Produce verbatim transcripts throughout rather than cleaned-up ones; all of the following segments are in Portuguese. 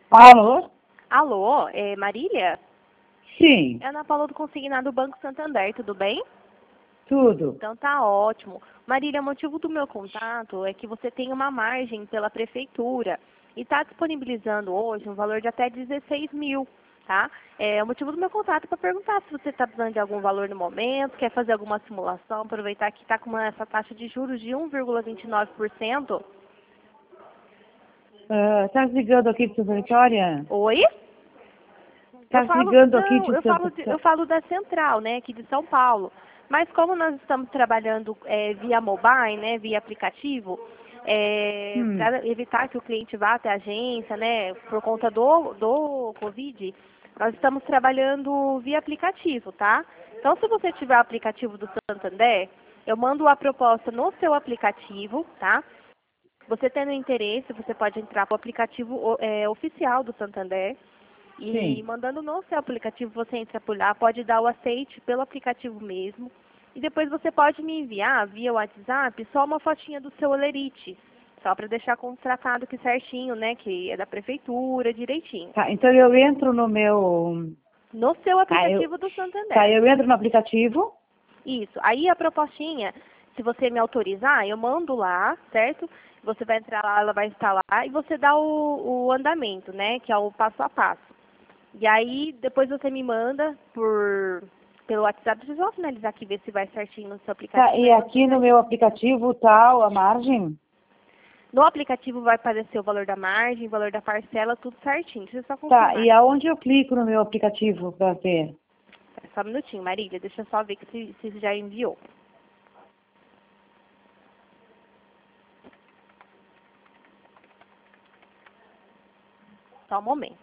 Alô? Alô, é Marília? Sim, É a Ana Paula do Consignado Banco Santander, tudo bem? tudo. Então tá ótimo. Marília, o motivo do meu contato é que você tem uma margem pela prefeitura e está disponibilizando hoje um valor de até dezesseis mil, tá? É, o motivo do meu contato é para perguntar se você está precisando de algum valor no momento, quer fazer alguma simulação, aproveitar que está com uma, essa taxa de juros de um vírgula vinte e nove por cento. Ah, tá ligando aqui de Santa Vitória? Oi? Tá Eu falo, ligando aqui não, de eu Santa falo, de- eu Vitória? falo da central, né, aqui de São Paulo. Mas como nós estamos trabalhando é, via mobile, né, via aplicativo, é, Hum, para evitar que o cliente vá até a agência, né, por conta do, do Covid, nós estamos trabalhando via aplicativo, tá? Então, se você tiver o aplicativo do Santander, eu mando a proposta no seu aplicativo, tá? Você tendo interesse, você pode entrar para o aplicativo o- é, oficial do Santander. E sim. mandando no seu aplicativo, você entra por lá, pode dar o aceite pelo aplicativo mesmo. E depois você pode me enviar via WhatsApp só uma fotinha do seu olerite. Só para deixar contratado aqui certinho, né? Que é da prefeitura, direitinho. Tá, então eu entro no meu... No seu Tá, eu, aplicativo do tá, Santander. eu entro no aplicativo. Isso. Aí a propostinha, se você me autorizar, eu mando lá, certo? Você vai entrar lá, ela vai instalar e você dá o, o andamento, né? Que é o passo a passo. E aí, depois você me manda por pelo WhatsApp. Vocês vão finalizar aqui, ver se vai certinho no seu Tá, aplicativo. e Aí você aqui já... no meu aplicativo tal, a margem? No aplicativo vai aparecer o valor da margem, o valor da parcela, tudo certinho. Deixa eu só Tá, confirmar e aqui. aonde eu clico no meu aplicativo pra ver? Só um minutinho, Marília. Deixa eu só ver que se, se já enviou. Só um momento.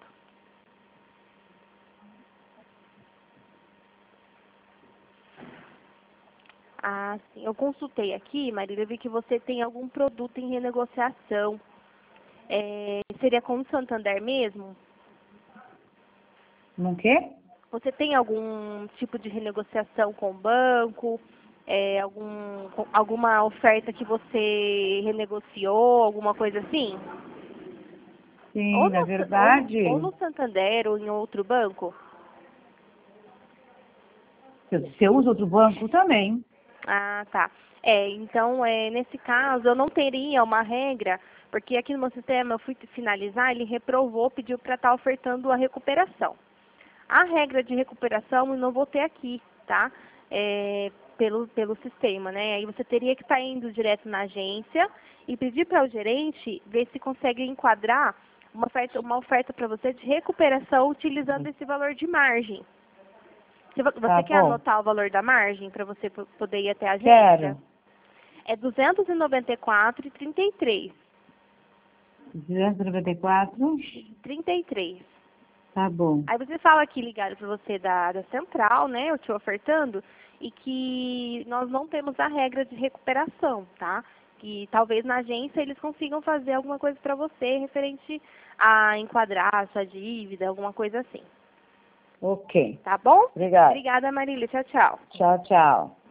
Ah, sim. Eu consultei aqui, Marília, eu vi que você tem algum produto em renegociação. É, seria com o Santander mesmo? Não quê? Você tem algum tipo de renegociação com o banco? É, algum, com- alguma oferta que você renegociou, alguma coisa assim? Sim, Ou na no, Sa- ou no, ou verdade, no Santander ou em outro banco? se se eu uso outro banco também. Ah, tá. É, então, é, nesse caso, eu não teria uma regra, porque aqui no meu sistema eu fui finalizar, ele reprovou, pediu para estar ofertando a recuperação. A regra de recuperação eu não vou ter aqui, tá? É, pelo, pelo sistema, né? Aí você teria que estar indo direto na agência e pedir para o gerente ver se consegue enquadrar uma oferta, uma oferta para você de recuperação utilizando esse valor de margem. Se vo- Tá Você quer bom. anotar o valor da margem para você po- poder ir até a agência? Quero. É duzentos e noventa e quatro e trinta e três. duzentos e noventa e quatro. trinta e três. Tá bom. Aí você fala que ligaram para você da, da central, né, eu te ofertando, e que nós não temos a regra de recuperação, tá? Que talvez na agência eles consigam fazer alguma coisa para você referente a enquadrar a sua dívida, alguma coisa assim. Ok. Tá bom? Obrigada. Obrigada, Marília. Tchau, tchau. Tchau, tchau.